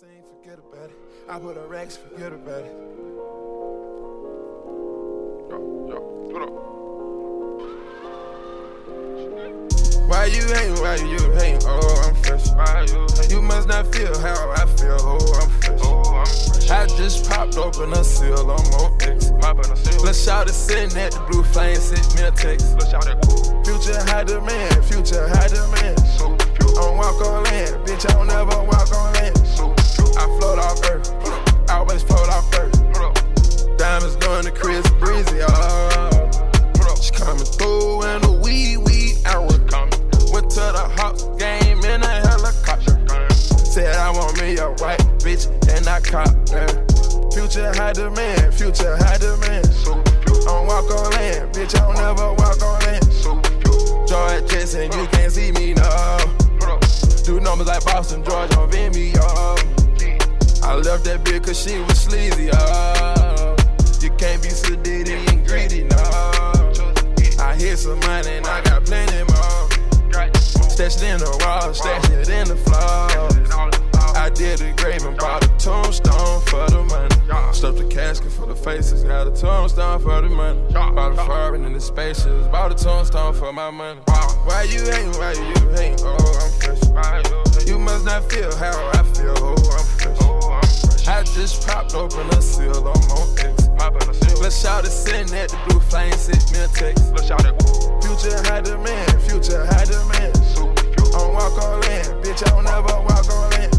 scene, forget about it. I put a racks, forget about it. Yo, put up. Why you hating? Oh, I'm fresh. Why you hating? You must not feel how I feel. Oh, I'm fresh. I just popped open a seal, I'm on X. Let's shout it sitting at the blue flame, sent me a text. Let's shout it. Future high demand, future high demand. So I don't walk on land, bitch, I don't never walk on land. I float off earth, I always float off earth. Diamonds doing the Chris Breezy, she coming through in the wee hour. Went to the Hawks game in a helicopter. Said I want me a white bitch and I cop her. Future high demand, future high demand. I don't walk on land, bitch, I don't never walk on land. George Jetson, you can't see me now. Do numbers like Boston, George on Vimeo. I left that bitch cause she was sleazy, You can't be sedated and greedy, no. I hit some money and I got plenty more. Stash it in the wall, stash it in the floor. I did the grave and bought a tombstone for the money. Stuffed the casket for the faces, got a tombstone for the money. Bought a foreign in the spaceships, bought a tombstone for my money. Why you hating? Oh, I'm fresh. You must not feel how I feel. Oh, I'm fresh. I just popped open a seal, I'm on X. Let's shout it sitting at the blue flame, sent me a text. Let's shout it. Future high demand, future high demand. I don't walk on land, bitch, I don't never walk on land.